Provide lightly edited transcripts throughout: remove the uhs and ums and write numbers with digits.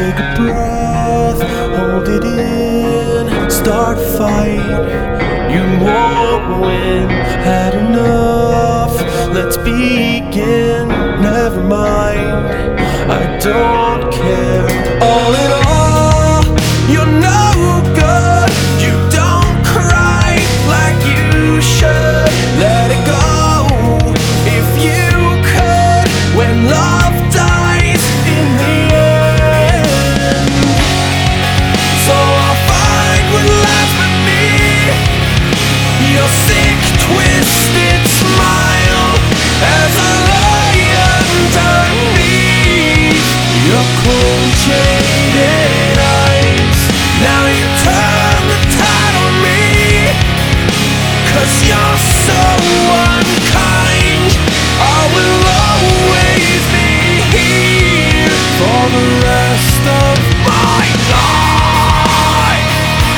Take a breath, hold it in, start a fight. You won't win, had enough, let's begin. Never mind, I don't care. All in all, you're no good. You don't cry like you should. Let it go if you could. When love dies in the end, so I'll find what lies with me. Your sick, twisted smile as I lie underneath your cold, jaded eyes. Now you turn the tide on me, 'cause you're so unkind. I will always be here for the rest of my life.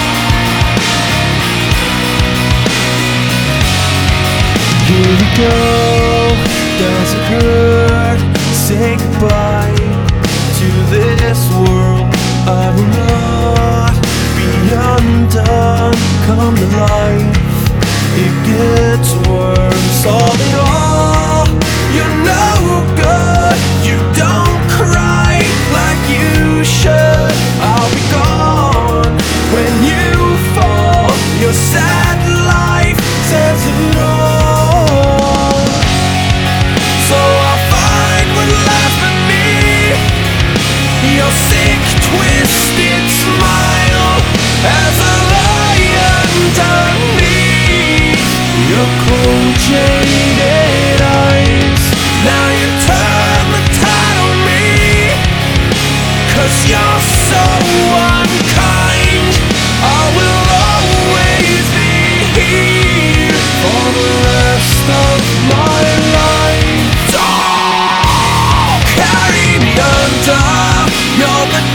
Here we go, does it hurt? Say goodbye to this world. I will not be undone. Come to life, it gets worse. All in all, you're no good. You don't cry like you should. I'll be gone when you fall. Your sad life says it all. So I'll find what lies with me. Your sick, twisted smile as I lie underneath your cold, jaded eyes. Now you turn the tide on me, 'cause you're so unkind. I will always be here for the rest of my life. Don't carry me under. You're the